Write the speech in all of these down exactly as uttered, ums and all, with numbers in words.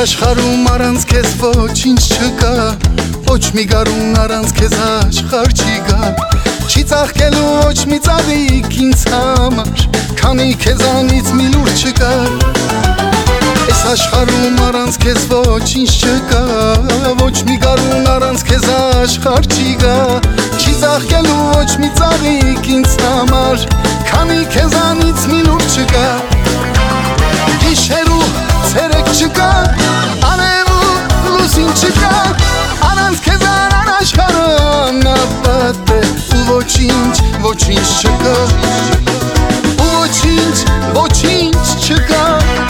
աշխարհում առանց քեզ ոչինչ չկա, ոչ մի գարուն առանց քեզ աշխարհ չի գա, չի ծաղկելու ոչ մի ծաղիկ ինձ համար, քանի քեզանից մի լուր չկա։ Այս աշխարհում առանց քեզ ոչինչ չկա, ոչ մի գարուն առանց քեզ աշխարհ չի գա, չի ծաղկելու ոչ մի ծաղիկ ինձ համար, քանի քեզանից մի լուր չկա։ Գիշերու ցերեկ չկա, անևու լուսին չկա, առանց քեզանան աշխարհը անապատ է, ու ոչինչ, ոչինչ չկա, ու ոչինչ, ոչինչ չկա։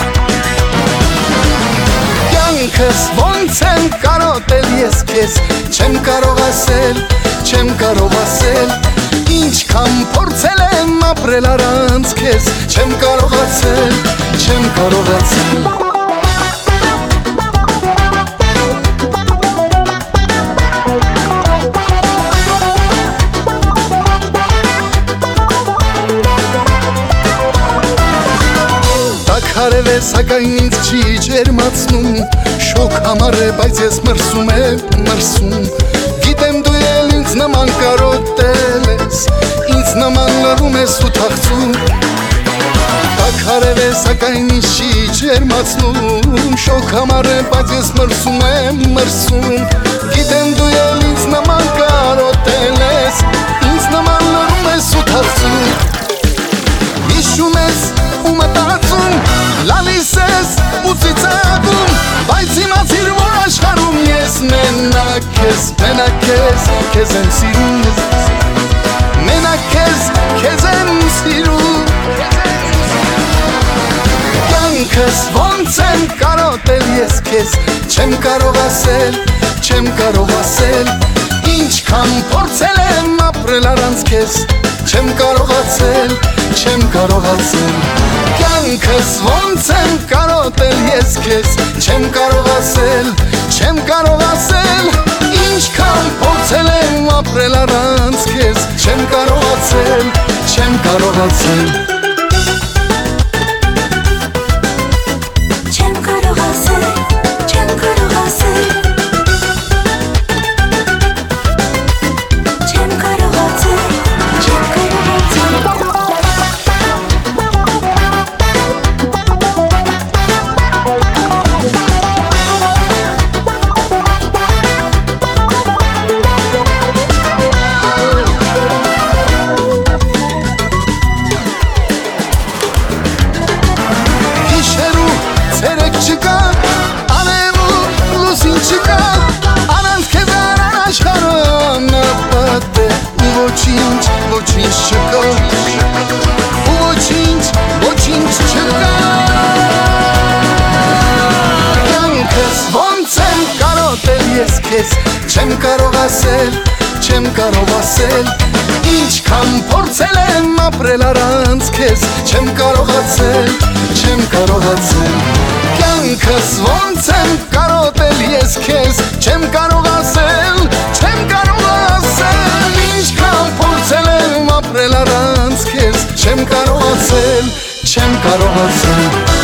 Կյանքս ոնց եմ կարոտել ես քեզ, չեմ կարող ասել, չեմ կարող ասել, ինչքան փորձել եմ ապրել առանց քեզ, չեմ կարողացել, չեմ կարողացել։ Հարև է, սակայն ինձ չի ջերմացնում, շոկ համար է, բայց ես մրսում եմ, մրսում, գիտեմ դու էլ ինձ նման կարոտել ես, ինձ նման լռում ես ու թախծում։ Տակ հարև է, սակայն ինձ չի ջերմացնում, շոկ համար է, բայց ես մրսում եմ, մրսում, գիտեմ դու էլ ինձ նման կարոտել ես, ինձ նման լռում ես ու թախծում։ Հիշում ես ու մտածում, լալիս ես ու ծիծաղում, բայց իմացիր, որ աշխարհում ես մենակ ես, մենակ ես, քեզ եմ սիրում, մենակ ես, քեզ եմ սիրում։ Կյանքս ոնց եմ կարոտել ես քեզ, չեմ կարող ասել, չեմ կարող ասել, ինչքան փորձել եմ ապրել առանց քեզ, չեմ կարողացել, չեմ կարողացել։ Կյանքս ոնց եմ կարոտել ես քեզ, չեմ կարող ասել, չեմ կարող ասել, ինչքան փորձել եմ ապրել առանց քեզ, չեմ կարողացել, չեմ կարողացել։ Ոչինչ, ոչինչ չկա, ու ոչինչ, ոչինչ չկա։ Կյանքս ոնց եմ կարոտել ես քեզ, չեմ կարող ասել, չեմ կարող ասել, ինչքան փորձել եմ ապրել առանց քեզ, չեմ կարողացել, չեմ կարողացել։ Կյանքս ոնց եմ կարոտել ես քեզ, չեմ կարող ասել, չեմ կարող ասել, ինչքան փորձել եմ ապրել առանց քեզ, չեմ կարողացել, չեմ կարողացել։